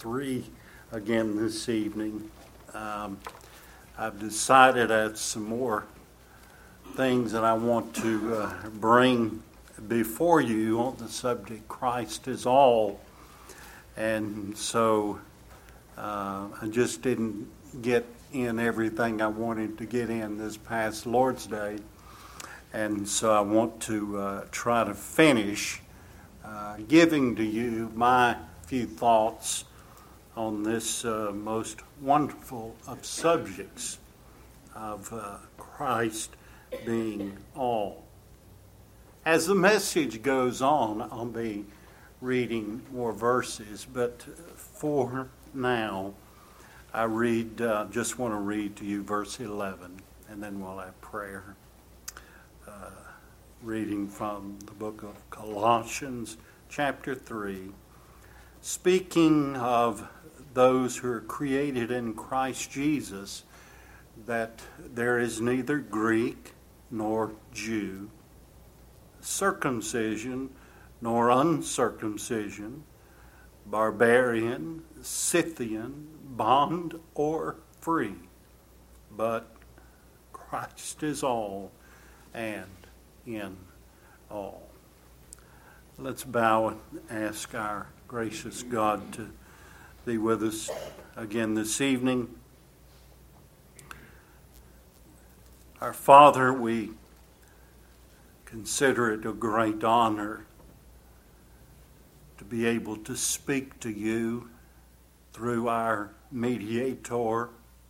3 again this evening. I've decided that some more things that I want to bring before you on the subject, Christ is all. And so I just didn't get in everything I wanted to get in this past Lord's Day. And so I want to try to finish giving to you my few thoughts on this most wonderful of subjects of Christ being all. As the message goes on, I'll be reading more verses, but for now, I just want to read to you verse 11, and then we'll have prayer. Reading from the book of Colossians, chapter 3. Speaking of those who are created in Christ Jesus, that there is neither Greek nor Jew, circumcision nor uncircumcision, barbarian, Scythian, bond or free, but Christ is all and in all. Let's bow and ask our gracious God to be with us again this evening. Our Father, we consider it a great honor to be able to speak to you through our mediator,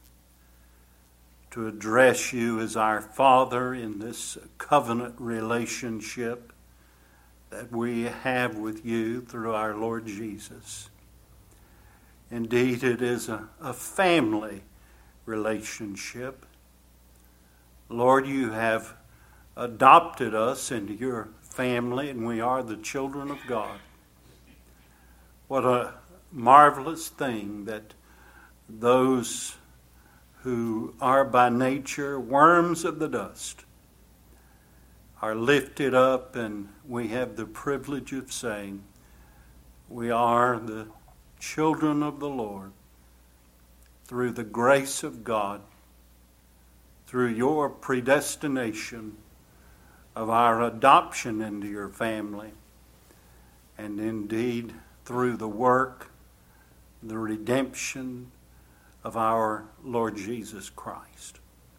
to address you as our Father in this covenant relationship that we have with you through our Lord Jesus. Indeed, it is a family relationship. Lord, you have adopted us into your family, and we are the children of God. What a marvelous thing that those who are by nature worms of the dust are lifted up, and we have the privilege of saying we are the children of the Lord through the grace of God, through your predestination of our adoption into your family, and indeed through the work, the redemption of our Lord Jesus Christ.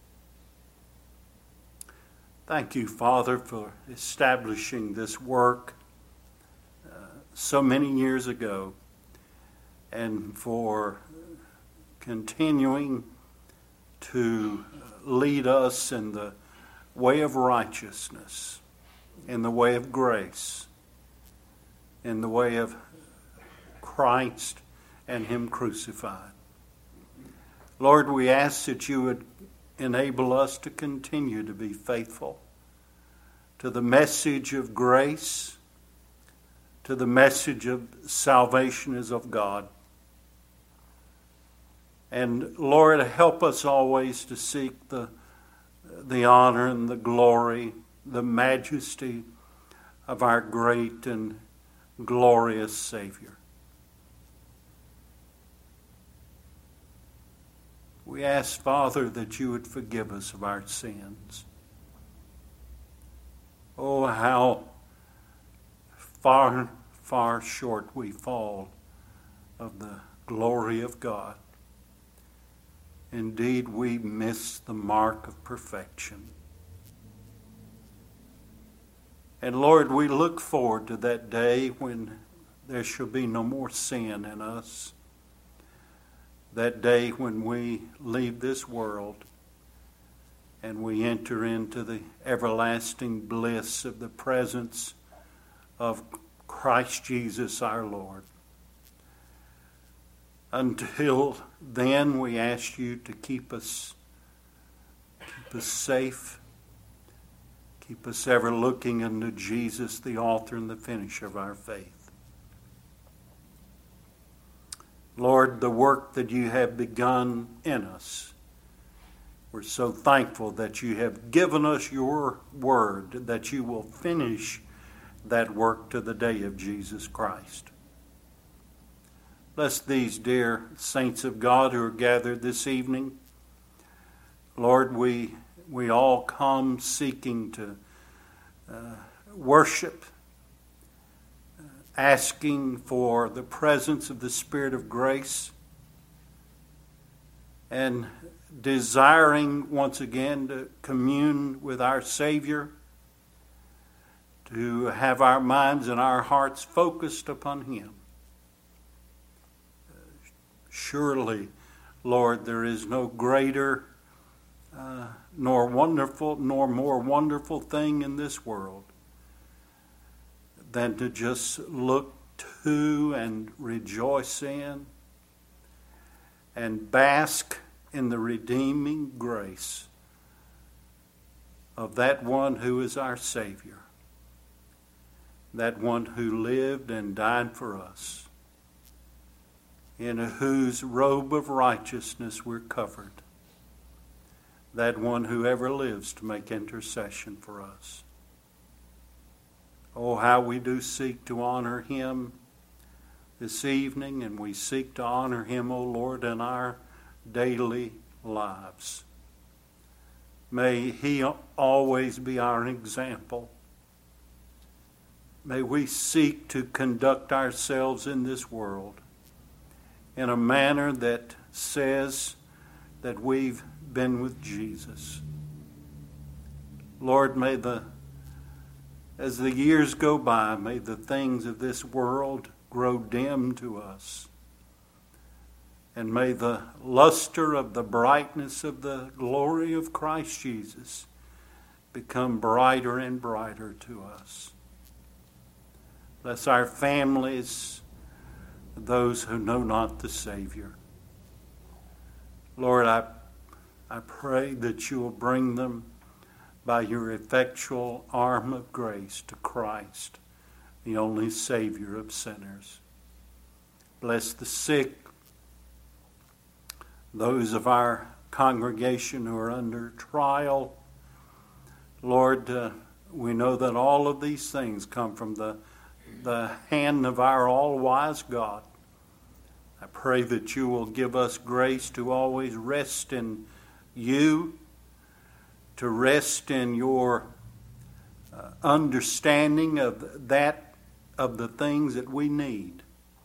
Thank you, Father, for establishing this work so many years ago, and for continuing to lead us in the way of righteousness, in the way of grace, in the way of Christ and Him crucified. Lord, we ask that you would enable us to continue to be faithful to the message of grace, to the message of salvation as of God. And Lord, help us always to seek the honor and the glory, the majesty of our great and glorious Savior. We ask, Father, that you would forgive us of our sins. Oh, how far, far short we fall of the glory of God. Indeed, we miss the mark of perfection. And Lord, we look forward to that day when there shall be no more sin in us. That day when we leave this world and we enter into the everlasting bliss of the presence of Christ Jesus our Lord. Until then, we ask you to keep us safe, keep us ever looking unto Jesus, the author and the finisher of our faith. Lord, the work that you have begun in us, we're so thankful that you have given us your word, that you will finish that work to the day of Jesus Christ. Bless these dear saints of God who are gathered this evening. Lord, we all come seeking to worship, asking for the presence of the Spirit of grace, and desiring once again to commune with our Savior, to have our minds and our hearts focused upon Him. Surely, Lord, there is no greater nor more wonderful thing in this world than to just look to and rejoice in and bask in the redeeming grace of that one who is our Savior, that one who lived and died for us, in whose robe of righteousness we're covered, that one who ever lives to make intercession for us. Oh, how we do seek to honor Him this evening, and we seek to honor Him, O Lord, in our daily lives. May He always be our example. May we seek to conduct ourselves in this world in a manner that says that we've been with Jesus. Lord, as the years go by, may the things of this world grow dim to us. And may the luster of the brightness of the glory of Christ Jesus become brighter and brighter to us. Bless our families, those who know not the Savior. Lord, I pray that you will bring them by your effectual arm of grace to Christ, the only Savior of sinners. Bless the sick, those of our congregation who are under trial. Lord, we know that all of these things come from the hand of our all-wise God. I pray that you will give us grace to always rest in you, to rest in your understanding of the things that we need.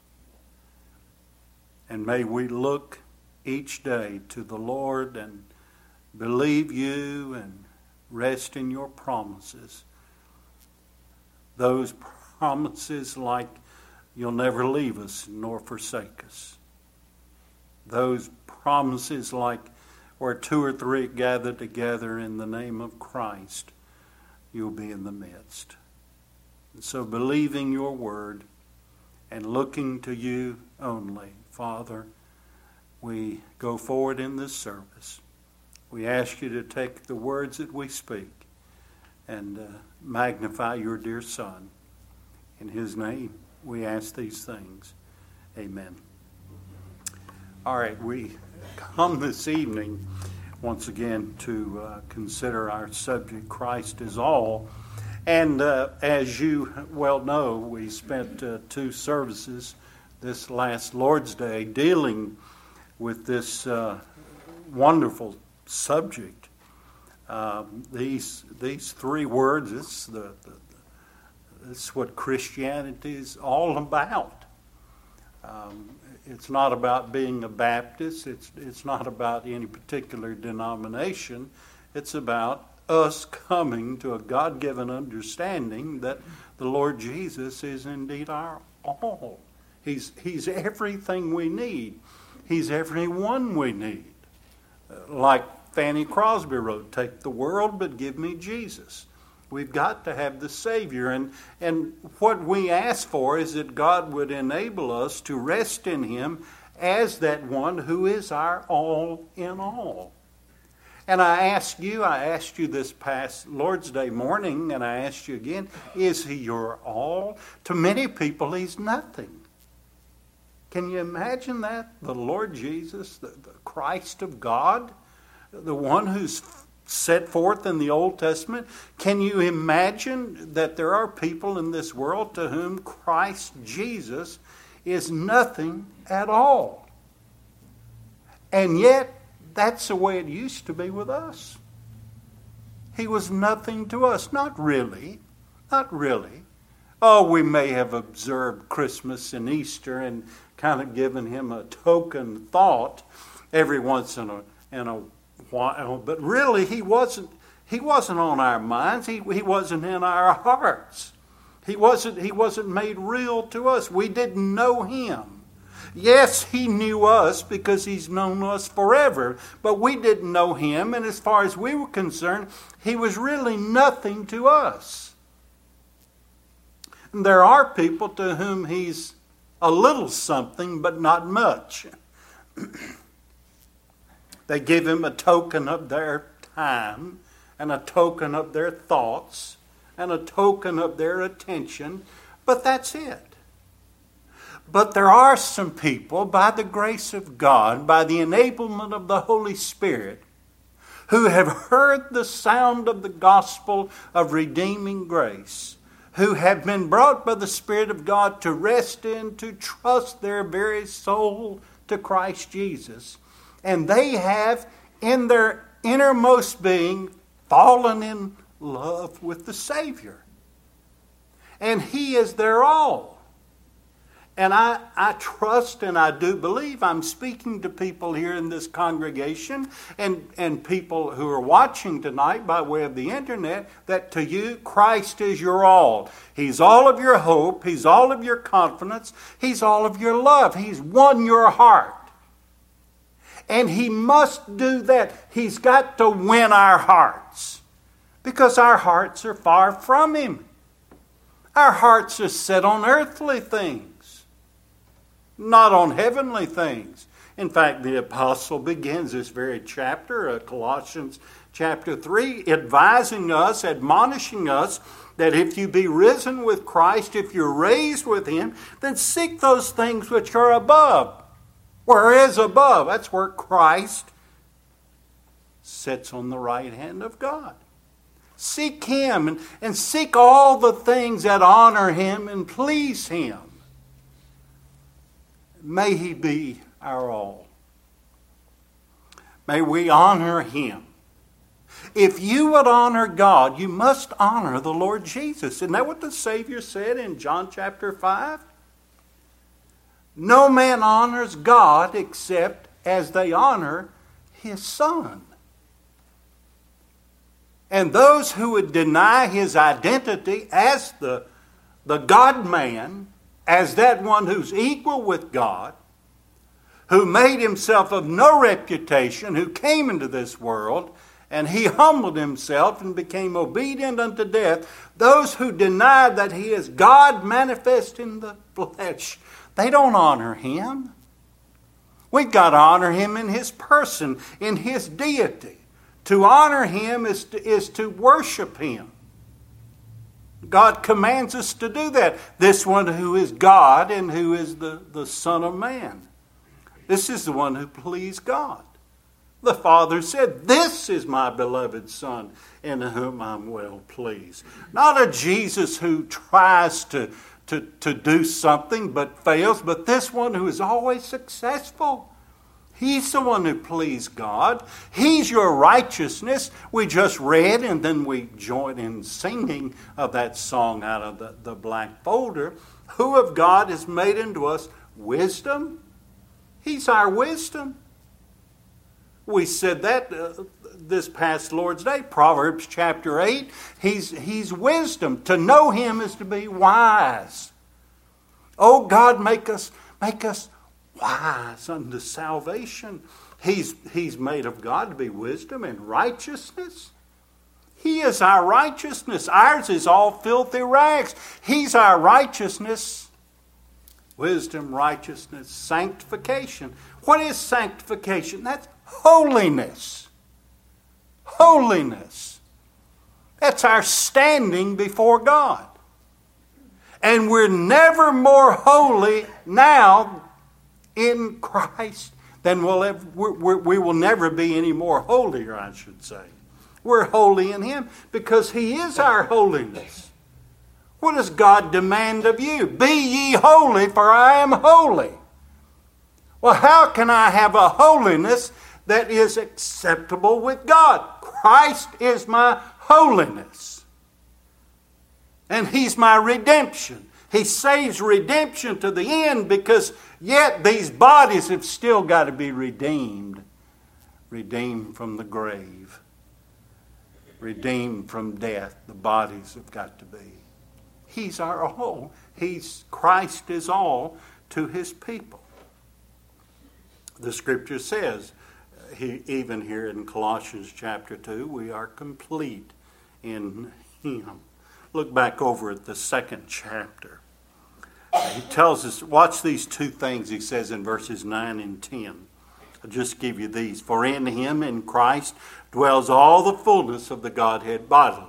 And may we look each day to the Lord and believe you and rest in your promises. Those promises like you'll never leave us nor forsake us. Those promises like where two or three gather together in the name of Christ, you'll be in the midst. And so believing your word and looking to you only, Father, we go forward in this service. We ask you to take the words that we speak and magnify your dear Son. In his name, we ask these things. Amen. All right, we come this evening once again to consider our subject, Christ is all. And as you well know, we spent 2 services this last Lord's Day dealing with this wonderful subject. These 3 words, it's what Christianity is all about. It's not about being a Baptist. It's not about any particular denomination. It's about us coming to a God-given understanding that the Lord Jesus is indeed our all. He's everything we need. He's everyone we need. Like Fanny Crosby wrote, take the world but give me Jesus. We've got to have the Savior. And what we ask for is that God would enable us to rest in Him as that one who is our all in all. And I asked you this past Lord's Day morning, and I asked you again, is He your all? To many people, He's nothing. Can you imagine that? The Lord Jesus, the Christ of God, the one who's set forth in the Old Testament. Can you imagine that there are people in this world to whom Christ Jesus is nothing at all. And yet, that's the way it used to be with us. He was nothing to us. Not really. Not really. Oh, we may have observed Christmas and Easter and kind of given him a token thought every once in a while. But really, he wasn't on our minds. He wasn't in our hearts. He wasn't made real to us. We didn't know him. Yes, he knew us because he's known us forever, but we didn't know him, and as far as we were concerned, he was really nothing to us. And there are people to whom he's a little something, but not much. They give him a token of their time, and a token of their thoughts, and a token of their attention, but that's it. But there are some people, by the grace of God, by the enablement of the Holy Spirit, who have heard the sound of the gospel of redeeming grace, who have been brought by the Spirit of God to rest in, to trust their very soul to Christ Jesus. And they have, in their innermost being, fallen in love with the Savior. And He is their all. And I trust and I do believe I'm speaking to people here in this congregation and people who are watching tonight by way of the internet, that to you, Christ is your all. He's all of your hope. He's all of your confidence. He's all of your love. He's won your heart. And He must do that. He's got to win our hearts, because our hearts are far from Him. Our hearts are set on earthly things, not on heavenly things. In fact, the apostle begins this very chapter, Colossians chapter 3, advising us, admonishing us, that if you be risen with Christ, if you're raised with Him, then seek those things which are above. Where is above? That's where Christ sits on the right hand of God. Seek Him and seek all the things that honor Him and please Him. May He be our all. May we honor Him. If you would honor God, you must honor the Lord Jesus. Isn't that what the Savior said in John chapter 5? No man honors God except as they honor His Son. And those who would deny His identity as the God-man, as that one who's equal with God, who made Himself of no reputation, who came into this world, and He humbled Himself and became obedient unto death, those who deny that He is God manifest in the flesh, they don't honor Him. We've got to honor Him in His person, in His deity. To honor Him is to worship Him. God commands us to do that. This one who is God and who is the Son of Man. This is the one who pleased God. The Father said, "This is my beloved Son, in whom I'm well pleased." Not a Jesus who tries to do something but fails, but this one who is always successful. He's the one who pleased God. He's your righteousness. We just read and then we join in singing of that song out of the black folder. Who of God has made unto us wisdom? He's our wisdom. We said that this past Lord's Day, Proverbs chapter 8. He's wisdom. To know Him is to be wise. Oh God, make us wise unto salvation. He's made of God to be wisdom and righteousness. He is our righteousness. Ours is all filthy rags. He's our righteousness. Wisdom, righteousness, sanctification. What is sanctification? That's holiness. Holiness. That's our standing before God. And we're never more holy now in Christ than we will never be any more holier, I should say. We're holy in Him because He is our holiness. What does God demand of you? Be ye holy, for I am holy. Well, how can I have a holiness that is acceptable with God? Christ is my holiness. And He's my redemption. He saves redemption to the end, because yet these bodies have still got to be redeemed. Redeemed from the grave. Redeemed from death. The bodies have got to be. He's our all. Christ is all to His people. The Scripture says, even here in Colossians chapter 2, we are complete in Him. Look back over at the 2nd chapter. He tells us, watch these two things he says in verses 9 and 10. I'll just give you these. For in Him, in Christ, dwells all the fullness of the Godhead bodily.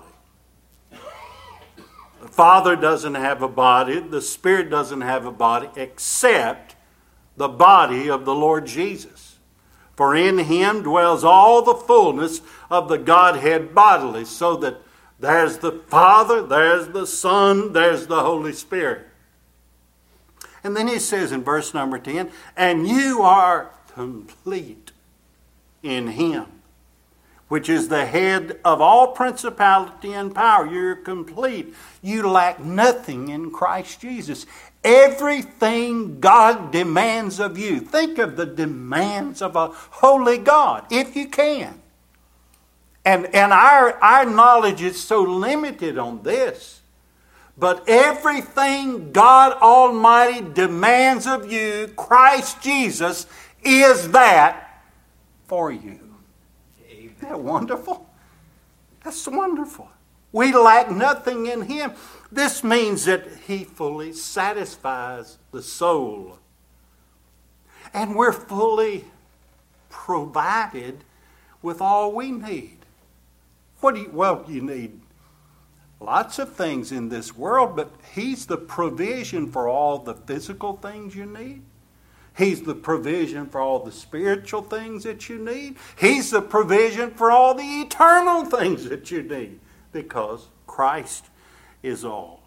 The Father doesn't have a body. The Spirit doesn't have a body except the body of the Lord Jesus. For in Him dwells all the fullness of the Godhead bodily. So that there's the Father, there's the Son, there's the Holy Spirit. And then he says in verse number 10, and you are complete in Him, which is the head of all principality and power. You're complete. You lack nothing in Christ Jesus. Everything God demands of you. Think of the demands of a holy God, if you can. And our knowledge is so limited on this. But everything God Almighty demands of you, Christ Jesus, is that for you. Isn't that wonderful? That's wonderful. We lack nothing in Him. This means that He fully satisfies the soul. And we're fully provided with all we need. You need lots of things in this world, but He's the provision for all the physical things you need. He's the provision for all the spiritual things that you need. He's the provision for all the eternal things that you need, because Christ is all.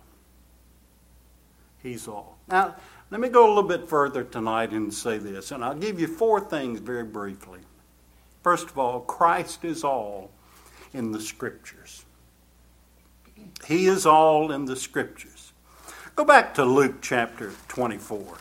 He's all. Now, let me go a little bit further tonight and say this, and I'll give you 4 things very briefly. First of all, Christ is all in the Scriptures. He is all in the Scriptures. Go back to Luke chapter 24.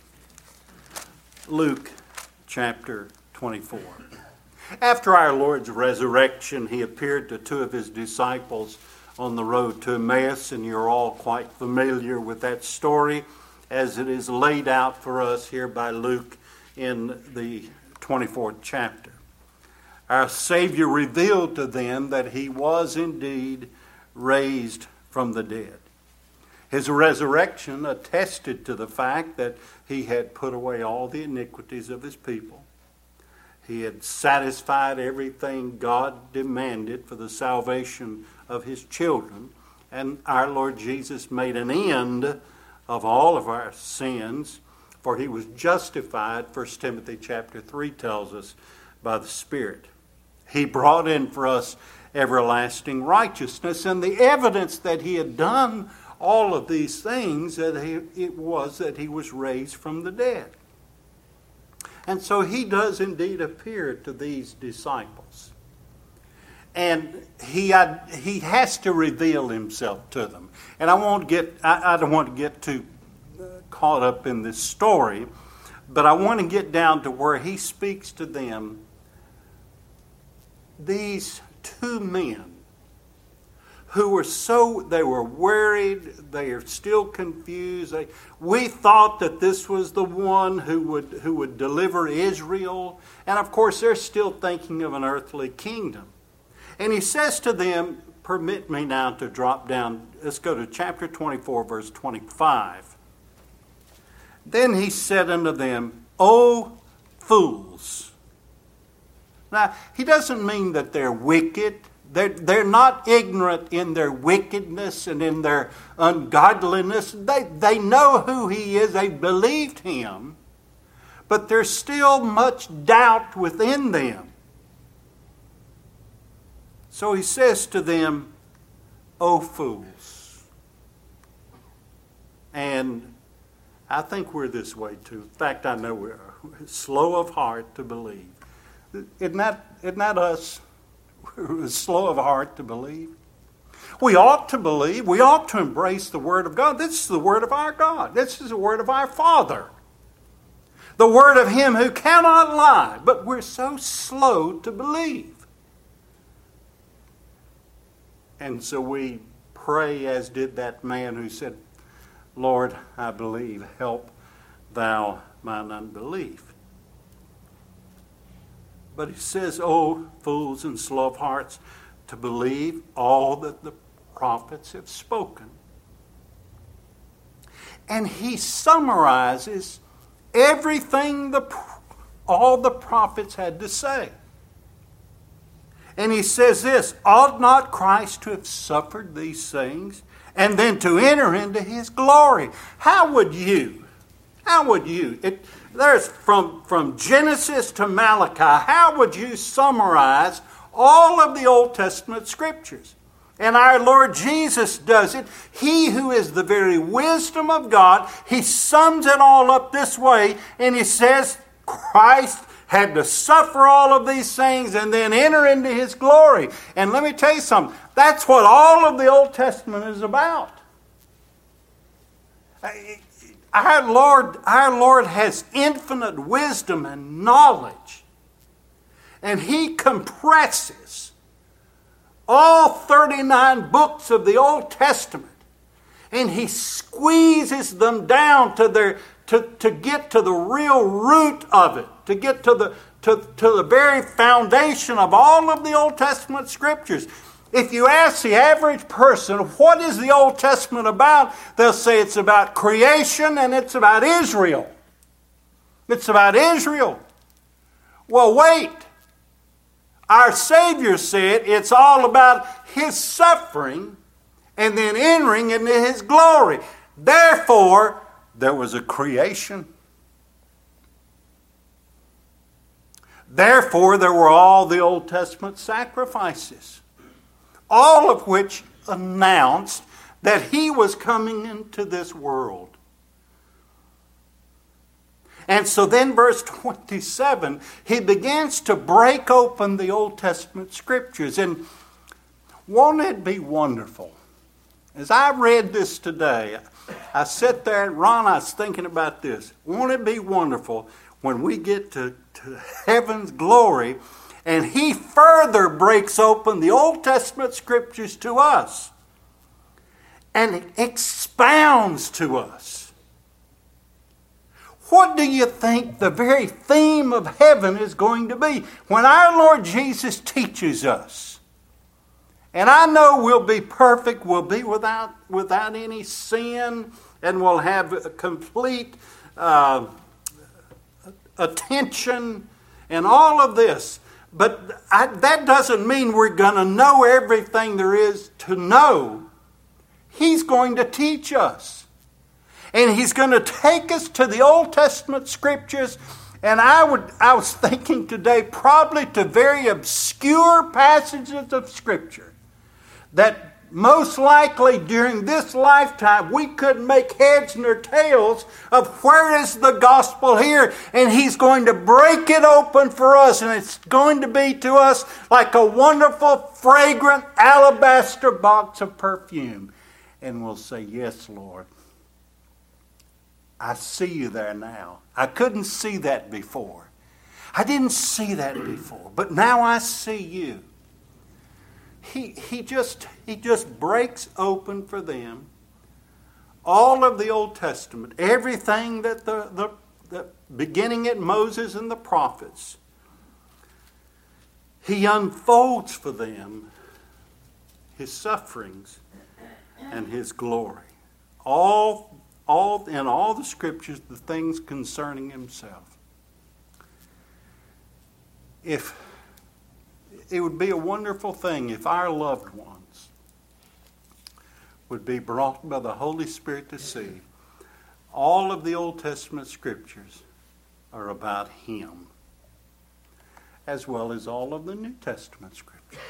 Luke chapter 24. After our Lord's resurrection, He appeared to 2 of His disciples on the road to Emmaus, and you're all quite familiar with that story as it is laid out for us here by Luke in the 24th chapter. Our Savior revealed to them that He was indeed raised from the dead. His resurrection attested to the fact that He had put away all the iniquities of His people. He had satisfied everything God demanded for the salvation of His children. And our Lord Jesus made an end of all of our sins, for He was justified, 1 Timothy chapter 3 tells us, by the Spirit. He brought in for us everlasting righteousness, and the evidence that He had done all of these things, it was that He was raised from the dead. And so He does indeed appear to these disciples. And He has to reveal Himself to them. And I don't want to get too caught up in this story, but I want to get down to where He speaks to them. These 2 men who they were worried, they are still confused. We thought that this was the one who would deliver Israel. And of course, they're still thinking of an earthly kingdom. And He says to them, permit me now to drop down. Let's go to chapter 24, verse 25. Then He said unto them, O fools. Now, He doesn't mean that they're wicked. They're not ignorant in their wickedness and in their ungodliness. They know who He is. They believed Him. But there's still much doubt within them. So He says to them, O fools. And I think we're this way too. In fact, I know we're slow of heart to believe. Isn't that us? We're slow of heart to believe. We ought to believe. We ought to embrace the Word of God. This is the Word of our God. This is the Word of our Father. The Word of Him who cannot lie. But we're so slow to believe. And so we pray as did that man who said, Lord, I believe, help thou mine unbelief. But he says, oh, fools and slow of hearts, to believe all that the prophets have spoken. And he summarizes everything all the prophets had to say. And he says this, ought not Christ to have suffered these things and then to enter into His glory? How would you? There's from Genesis to Malachi, how would you summarize all of the Old Testament Scriptures? And our Lord Jesus does it. He who is the very wisdom of God, He sums it all up this way, and He says Christ had to suffer all of these things and then enter into His glory. And let me tell you something. That's what all of the Old Testament is about. Our Lord has infinite wisdom and knowledge. And He compresses all 39 books of the Old Testament. And He squeezes them down to get to the real root of it, to get to the very foundation of all of the Old Testament Scriptures. If you ask the average person, what is the Old Testament about? They'll say it's about creation and it's about Israel. It's about Israel. Well, wait. Our Savior said it's all about His suffering and then entering into His glory. Therefore, there was a creation. Therefore, there were all the Old Testament sacrifices, all of which announced that He was coming into this world. And so then verse 27, he begins to break open the Old Testament Scriptures. And won't it be wonderful? As I read this today, I sat there and Ron, I was thinking about this. Won't it be wonderful when we get to heaven's glory and He further breaks open the Old Testament Scriptures to us and expounds to us? What do you think the very theme of heaven is going to be when our Lord Jesus teaches us? And I know we'll be perfect, we'll be without any sin, and we'll have a complete attention and all of this. But that doesn't mean we're going to know everything there is to know. He's going to teach us. And He's going to take us to the Old Testament Scriptures. And I was thinking today probably to very obscure passages of Scripture that most likely during this lifetime we couldn't make heads nor tails of where is the gospel here. And He's going to break it open for us. And it's going to be to us like a wonderful, fragrant alabaster box of perfume. And we'll say, yes, Lord. I see You there now. I couldn't see that before. I didn't see that before. But now I see You. He just breaks open for them all of the Old Testament, everything that the beginning at Moses and the prophets. He unfolds for them His sufferings and His glory. All in all the Scriptures, the things concerning Himself. If it would be a wonderful thing if our loved ones would be brought by the Holy Spirit to see all of the Old Testament Scriptures are about Him, as well as all of the New Testament Scriptures.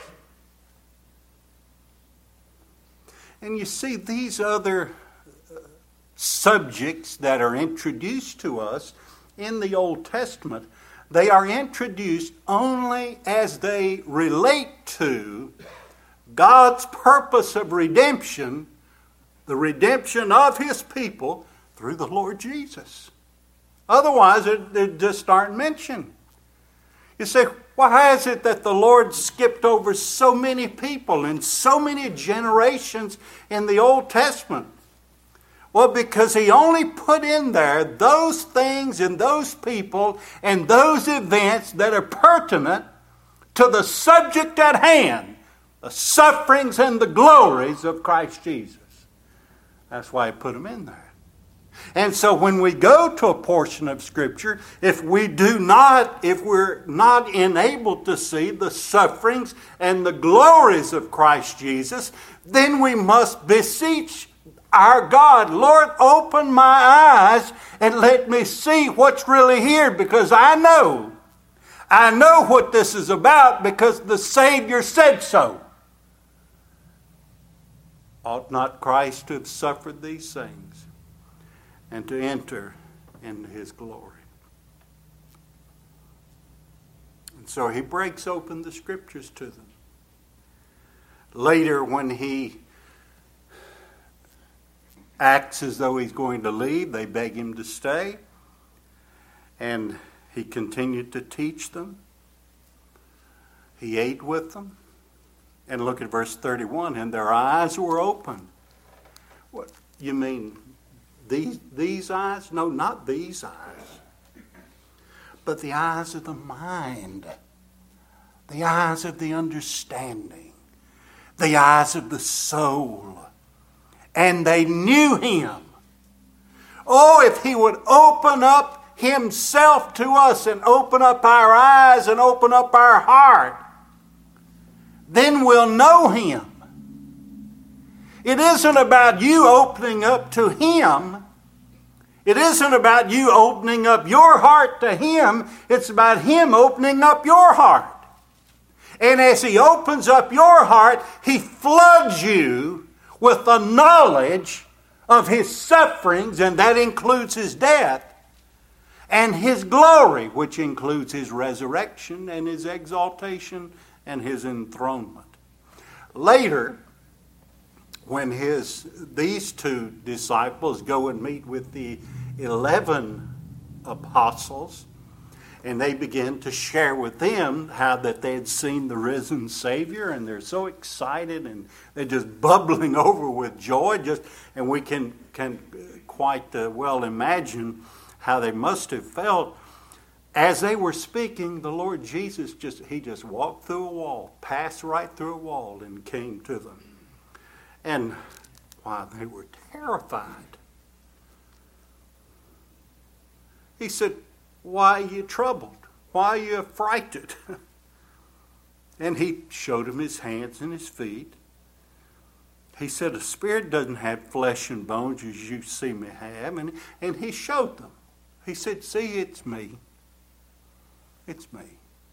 And you see, these other subjects that are introduced to us in the Old Testament, they are introduced only as they relate to God's purpose of redemption, the redemption of His people through the Lord Jesus. Otherwise, they just aren't mentioned. You say, why is it that the Lord skipped over so many people and so many generations in the Old Testament? Well, because He only put in there those things and those people and those events that are pertinent to the subject at hand, the sufferings and the glories of Christ Jesus. That's why He put them in there. And so when we go to a portion of Scripture, if we're not enabled to see the sufferings and the glories of Christ Jesus, then we must beseech our God, Lord, open my eyes and let me see what's really here, because I know what this is about because the Savior said so. Ought not Christ to have suffered these things and to enter into His glory? And so He breaks open the Scriptures to them. Later, when He acts as though He's going to leave, they beg Him to stay. And He continued to teach them. He ate with them. And look at verse 31. And their eyes were open. What, you mean these eyes? No, not these eyes. But the eyes of the mind. The eyes of the understanding. The eyes of the soul. And they knew Him. Oh, if He would open up Himself to us and open up our eyes and open up our heart, then we'll know Him. It isn't about you opening up to Him. It isn't about you opening up your heart to Him. It's about Him opening up your heart. And as He opens up your heart, He floods you with the knowledge of His sufferings, and that includes His death, and His glory, which includes His resurrection and His exaltation and His enthronement. Later, when these two disciples go and meet with the 11 apostles, and they begin to share with them how that they had seen the risen Savior, and they're so excited and they're just bubbling over with joy. And we can quite well imagine how they must have felt. As they were speaking, the Lord Jesus He just walked through a wall, passed right through a wall and came to them. And they were terrified. He said, why are you troubled? Why are you affrighted? And He showed them His hands and His feet. He said, a spirit doesn't have flesh and bones as you see me have. And He showed them. He said, see, it's me. It's me.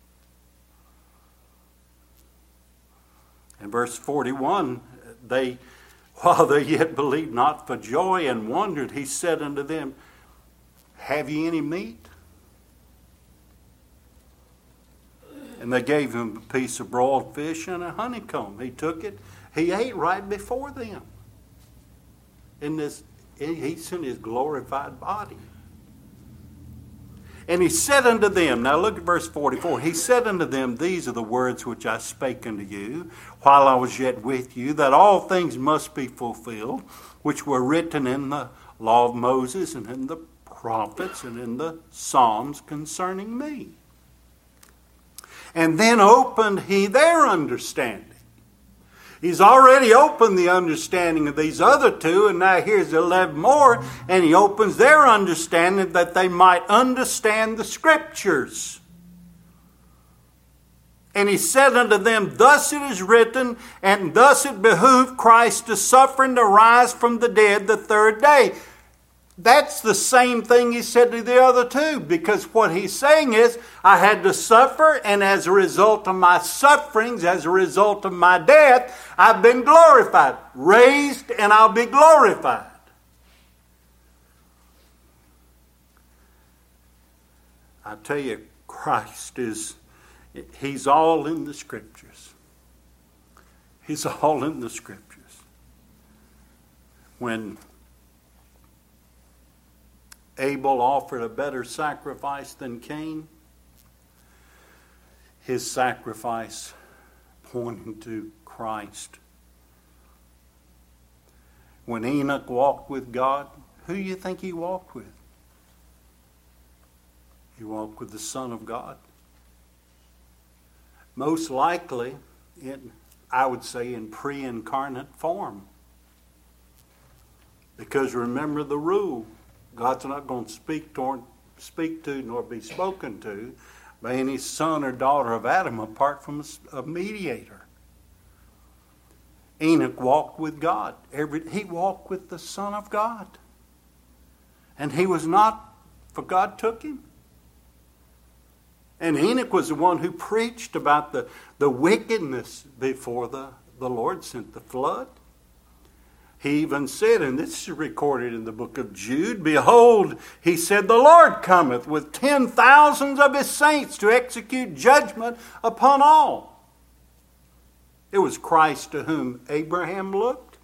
In verse 41, while they yet believed not for joy and wondered, He said unto them, have ye any meat? And they gave Him a piece of broiled fish and a honeycomb. He took it. He ate right before them. He's in His glorified body. And He said unto them, now look at verse 44. He said unto them, these are the words which I spake unto you while I was yet with you, that all things must be fulfilled, which were written in the law of Moses and in the prophets and in the Psalms concerning me. And then opened He their understanding. He's already opened the understanding of these other two, and now here's 11 more, and He opens their understanding that they might understand the Scriptures. And He said unto them, thus it is written, and thus it behooved Christ to suffer and to rise from the dead the third day. That's the same thing He said to the other two, because what He's saying is, I had to suffer, and as a result of my sufferings, as a result of my death, I've been glorified. Raised, and I'll be glorified. I tell you, Christ He's all in the Scriptures. He's all in the Scriptures. When Abel offered a better sacrifice than Cain, his sacrifice pointing to Christ. When Enoch walked with God, who do you think he walked with? He walked with the Son of God. Most likely, I would say in pre-incarnate form. Because remember the rule, God's not going to speak to nor be spoken to by any son or daughter of Adam apart from a mediator. Enoch walked with God. He walked with the Son of God. And he was not, for God took him. And Enoch was the one who preached about the wickedness before the Lord sent the flood. He even said, and this is recorded in the book of Jude, behold, he said, the Lord cometh with 10,000s of his saints to execute judgment upon all. It was Christ to whom Abraham looked.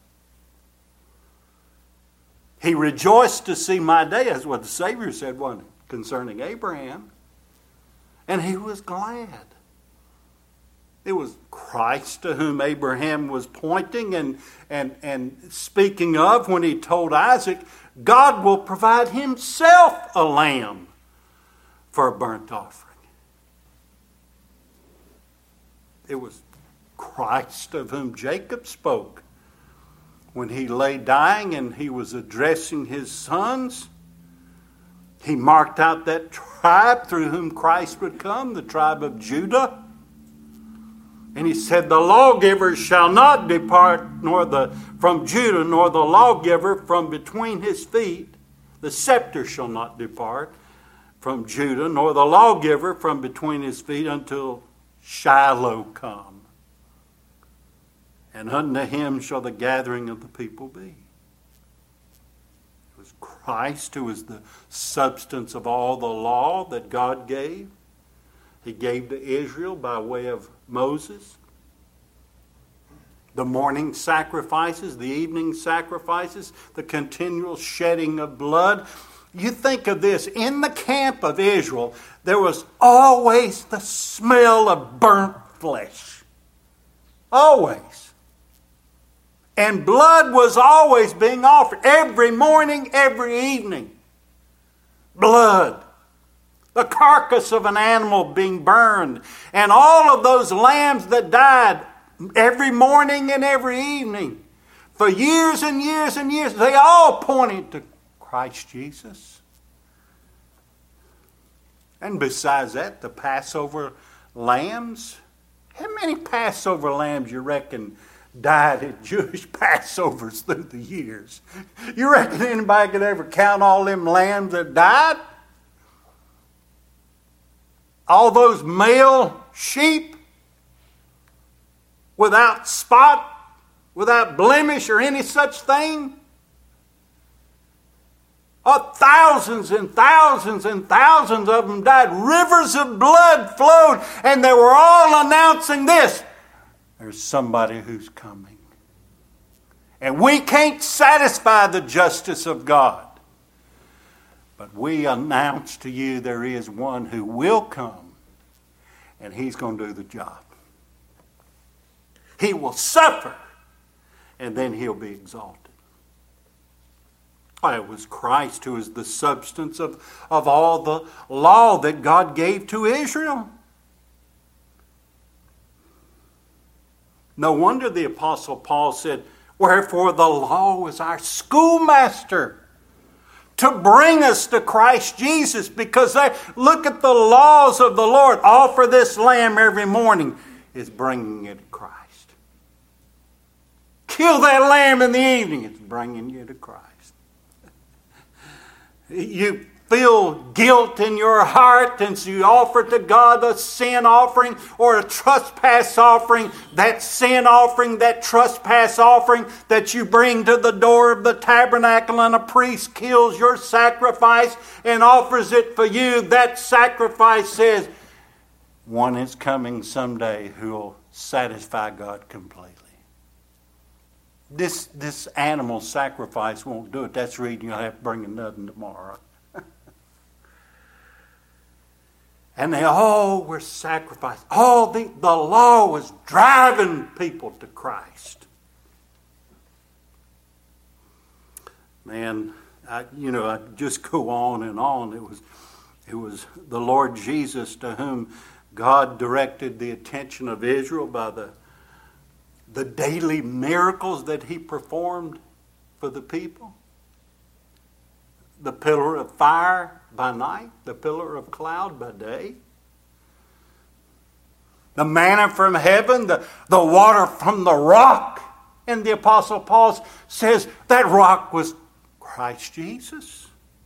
He rejoiced to see my day. That's what the Savior said, wasn't it, concerning Abraham. And he was glad. It was Christ to whom Abraham was pointing and speaking of when he told Isaac, God will provide himself a lamb for a burnt offering. It was Christ of whom Jacob spoke when he lay dying and he was addressing his sons. He marked out that tribe through whom Christ would come, the tribe of Judah. And he said, the lawgiver shall not depart from Judah, nor the lawgiver from between his feet. The scepter shall not depart from Judah, nor the lawgiver from between his feet until Shiloh come. And unto him shall the gathering of the people be. It was Christ who was the substance of all the law that God gave. He gave to Israel by way of Moses. The morning sacrifices, the evening sacrifices, the continual shedding of blood. You think of this, in the camp of Israel, there was always the smell of burnt flesh. Always. And blood was always being offered, every morning, every evening. Blood. The carcass of an animal being burned. And all of those lambs that died every morning and every evening. For years and years and years, they all pointed to Christ Jesus. And besides that, the Passover lambs. How many Passover lambs you reckon died at Jewish Passovers through the years? You reckon anybody could ever count all them lambs that died? All those male sheep without spot, without blemish or any such thing? Oh, thousands and thousands and thousands of them died. Rivers of blood flowed, and they were all announcing this. There's somebody who's coming. And we can't satisfy the justice of God. But we announce to you there is one who will come, and he's going to do the job. He will suffer, and then he'll be exalted. It was Christ who is the substance of all the law that God gave to Israel. No wonder the Apostle Paul said, wherefore the law is our schoolmaster to bring us to Christ Jesus, because look at the laws of the Lord. Offer this lamb every morning is bringing you to Christ. Kill that lamb in the evening, it's bringing you to Christ. You feel guilt in your heart, and so you offer to God a sin offering or a trespass offering, that sin offering, that trespass offering that you bring to the door of the tabernacle, and a priest kills your sacrifice and offers it for you, that sacrifice says, one is coming someday who will satisfy God completely. This animal sacrifice won't do it. That's the reason you'll have to bring another tomorrow. And they all were sacrificed. The law was driving people to Christ. Man, I just go on and on. It was the Lord Jesus to whom God directed the attention of Israel by the daily miracles that He performed for the people. The pillar of fire by night, the pillar of cloud by day. The manna from heaven, the water from the rock. And the Apostle Paul says that rock was Christ Jesus.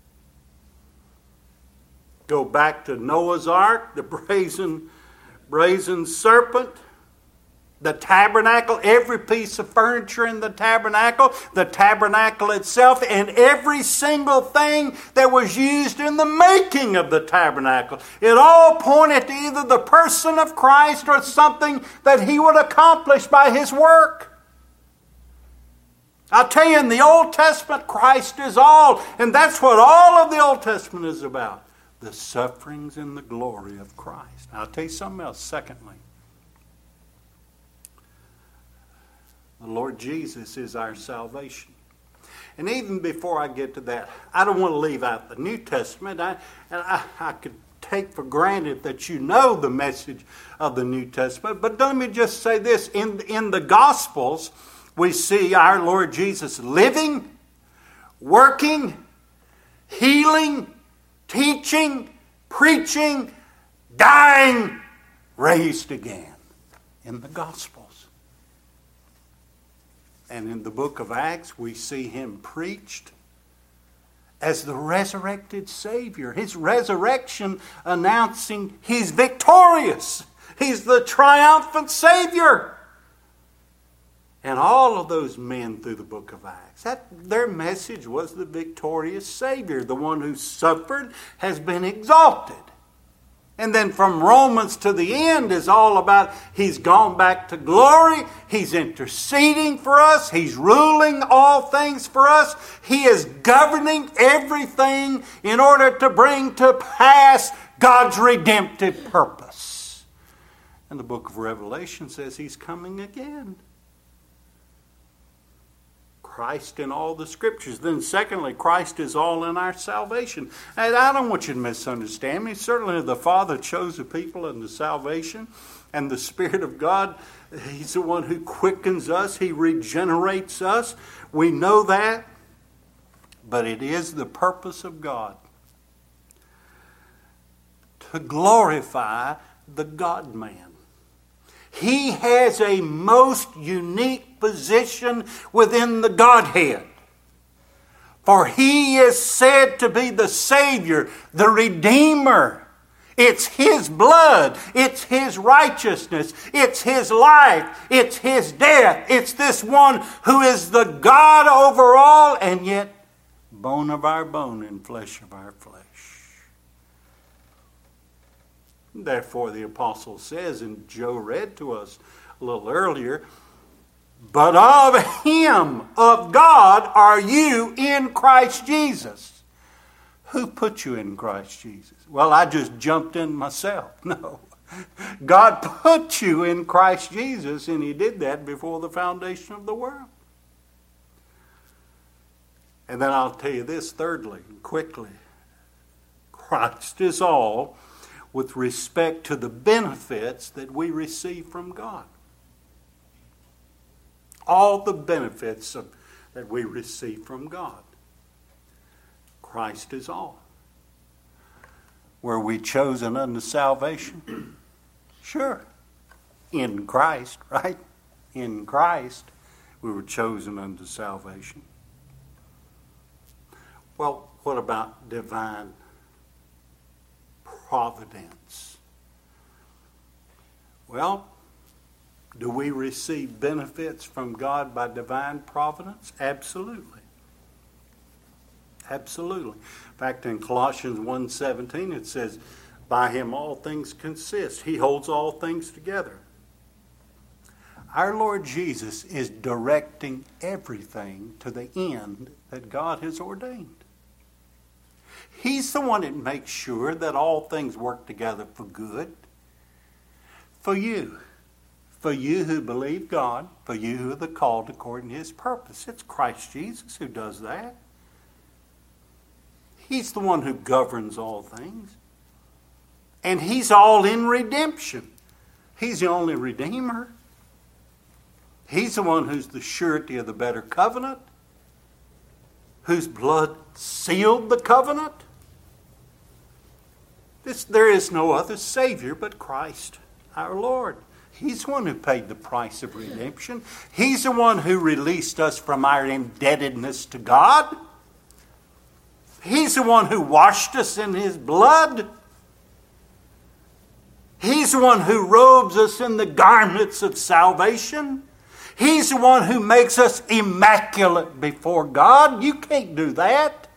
Go back to Noah's Ark, the brazen serpent, the tabernacle, every piece of furniture in the tabernacle itself, and every single thing that was used in the making of the tabernacle. It all pointed to either the person of Christ or something that He would accomplish by His work. I'll tell you, in the Old Testament, Christ is all, and that's what all of the Old Testament is about. The sufferings and the glory of Christ. Now, I'll tell you something else, secondly. The Lord Jesus is our salvation. And even before I get to that, I don't want to leave out the New Testament. I could take for granted that you know the message of the New Testament. But let me just say this. In the Gospels, we see our Lord Jesus living, working, healing, teaching, preaching, dying, raised again. In the Gospels. And in the book of Acts, we see Him preached as the resurrected Savior. His resurrection announcing He's victorious. He's the triumphant Savior. And all of those men through the book of Acts, their message was the victorious Savior. The one who suffered has been exalted. And then from Romans to the end is all about He's gone back to glory. He's interceding for us. He's ruling all things for us. He is governing everything in order to bring to pass God's redemptive purpose. And the book of Revelation says He's coming again. Christ in all the Scriptures. Then secondly, Christ is all in our salvation. And I don't want you to misunderstand me. Certainly the Father chose the people unto salvation. And the Spirit of God, He's the one who quickens us. He regenerates us. We know that. But it is the purpose of God to glorify the God-man. He has a most unique position within the Godhead. For He is said to be the Savior, the Redeemer. It's His blood. It's His righteousness. It's His life. It's His death. It's this one who is the God over all, and yet bone of our bone and flesh of our flesh. Therefore, the apostle says, and Joe read to us a little earlier, but of Him, of God, are you in Christ Jesus. Who put you in Christ Jesus? Well, I just jumped in myself. No. God put you in Christ Jesus, and He did that before the foundation of the world. And then I'll tell you this thirdly, quickly. Christ is all with respect to the benefits that we receive from God. All the benefits that we receive from God. Christ is all. Were we chosen unto salvation? Sure. In Christ, right? In Christ, we were chosen unto salvation. Well, what about divine providence. Well, do we receive benefits from God by divine providence? Absolutely. Absolutely. In fact, in Colossians 1:17 it says, by him all things consist. He holds all things together. Our Lord Jesus is directing everything to the end that God has ordained. He's the one that makes sure that all things work together for good. For you who believe God, for you who are the called according to his purpose. It's Christ Jesus who does that. He's the one who governs all things. And he's all in redemption. He's the only redeemer. He's the one who's the surety of the better covenant, whose blood sealed the covenant. There is no other Savior but Christ, our Lord. He's the one who paid the price of redemption. He's the one who released us from our indebtedness to God. He's the one who washed us in his blood. He's the one who robes us in the garments of salvation. He's the one who makes us immaculate before God. You can't do that.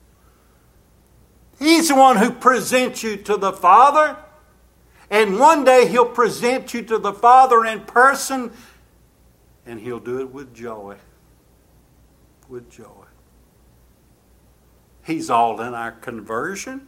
He's the one who presents you to the Father. And one day he'll present you to the Father in person. And he'll do it with joy. With joy. He's all in our conversion.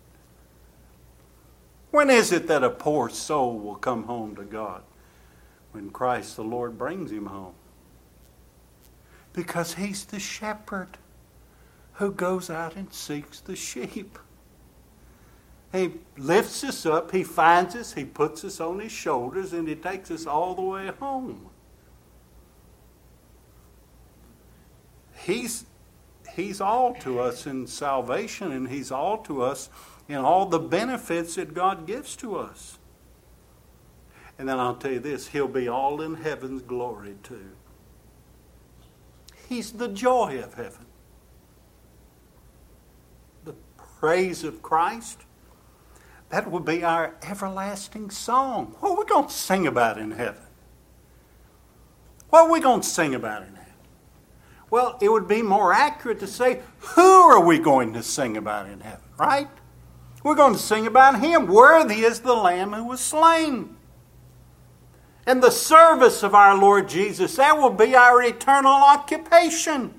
When is it that a poor soul will come home to God? When Christ the Lord brings him home. Because he's the shepherd who goes out and seeks the sheep. He lifts us up, he finds us, he puts us on his shoulders, and he takes us all the way home. He's all to us in salvation, and he's all to us in all the benefits that God gives to us. And then I'll tell you this, he'll be all in heaven's glory too. He's the joy of heaven. The praise of Christ, that will be our everlasting song. What are we going to sing about in heaven? What are we going to sing about in heaven? Well, it would be more accurate to say, who are we going to sing about in heaven, right? We're going to sing about him. Worthy is the Lamb who was slain. And the service of our Lord Jesus, that will be our eternal occupation.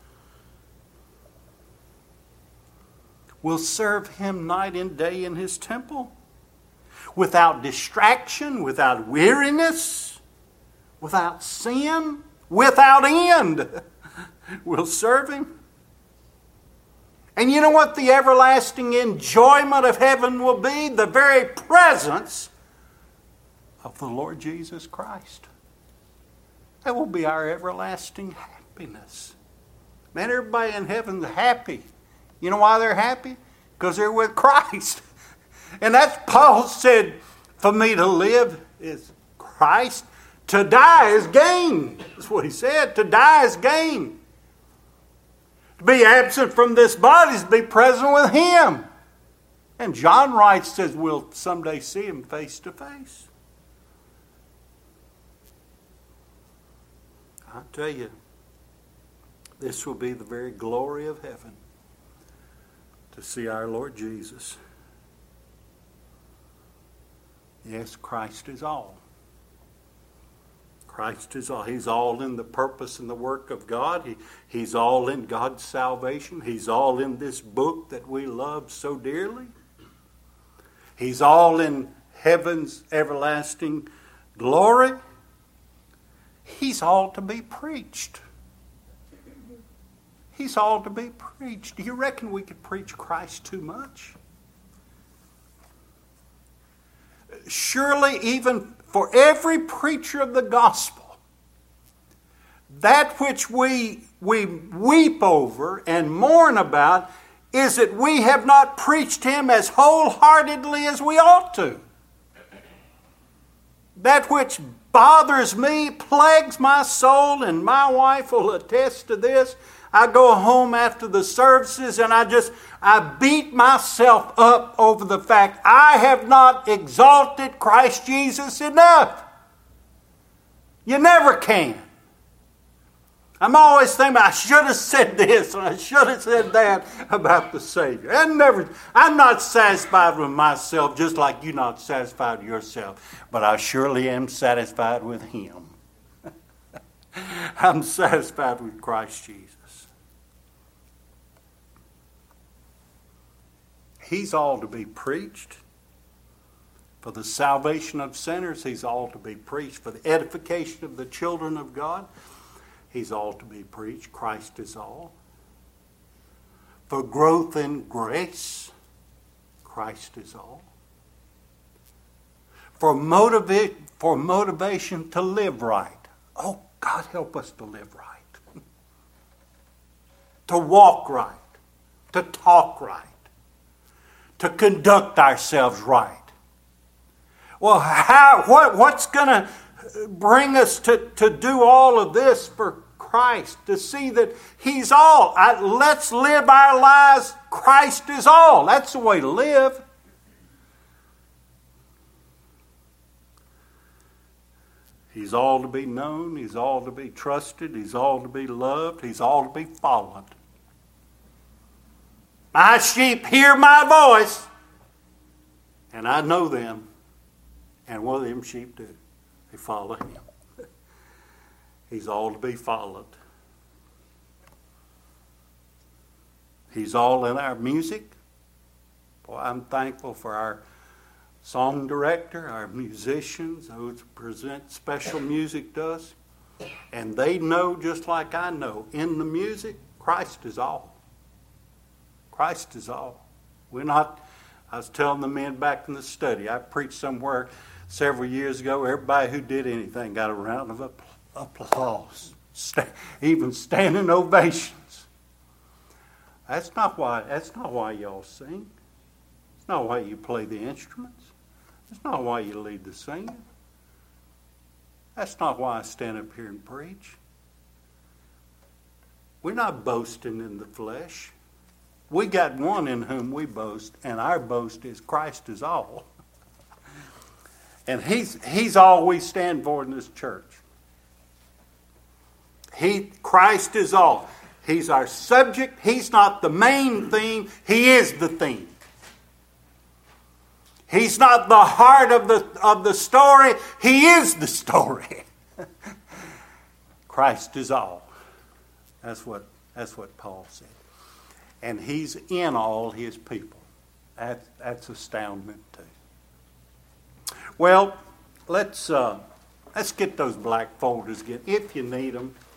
We'll serve him night and day in his temple, without distraction, without weariness, without sin, without end. We'll serve him. And you know what the everlasting enjoyment of heaven will be? The very presence of the Lord Jesus Christ. That will be our everlasting happiness. Man, everybody in heaven's happy. You know why they're happy? Because they're with Christ. And that's Paul said, for me to live is Christ. To die is gain. That's what he said. To die is gain. To be absent from this body is to be present with him. And John writes, says we'll someday see him face to face. I tell you, this will be the very glory of heaven, to see our Lord Jesus. Yes, Christ is all. Christ is all. He's all in the purpose and the work of God. He's all in God's salvation. He's all in this book that we love so dearly. He's all in heaven's everlasting glory. He's all to be preached. He's all to be preached. Do you reckon we could preach Christ too much? Surely even for every preacher of the gospel, that which we weep over and mourn about is that we have not preached him as wholeheartedly as we ought to. That which bothers me, plagues my soul, and my wife will attest to this. I go home after the services and I beat myself up over the fact I have not exalted Christ Jesus enough. You never can. I'm always thinking, I should have said this and I should have said that about the Savior. I'm not satisfied with myself just like you're not satisfied with yourself. But I surely am satisfied with Him. I'm satisfied with Christ Jesus. He's all to be preached. For the salvation of sinners, He's all to be preached. For the edification of the children of God, He's all to be preached. Christ is all. For growth in grace, Christ is all. For motivation to live right. Oh, God help us to live right. To walk right. To talk right. To conduct ourselves right. Well, what's going to bring us to do all of this for Christ? To see that He's all. Let's live our lives. Christ is all. That's the way to live. He's all to be known. He's all to be trusted. He's all to be loved. He's all to be followed. My sheep hear my voice, and I know them. And what do them sheep do? They follow Him. He's all to be followed. He's all in our music. Boy, I'm thankful for our song director, our musicians, those who present special music to us. And they know, just like I know, in the music, Christ is all. Christ is all. I was telling the men back in the study, I preached somewhere several years ago, everybody who did anything got a round of applause, even standing ovations. That's not why y'all sing. It's not why you play the instruments. It's not why you lead the singing. That's not why I stand up here and preach. We're not boasting in the flesh. We got one in whom we boast, and our boast is Christ is all. And He's all we stand for in this church. Christ is all. He's our subject. He's not the main theme. He is the theme. He's not the heart of the story. He is the story. Christ is all. That's what Paul said. And He's in all His people. That's astounding too. Well, let's get those black folders again, if you need them.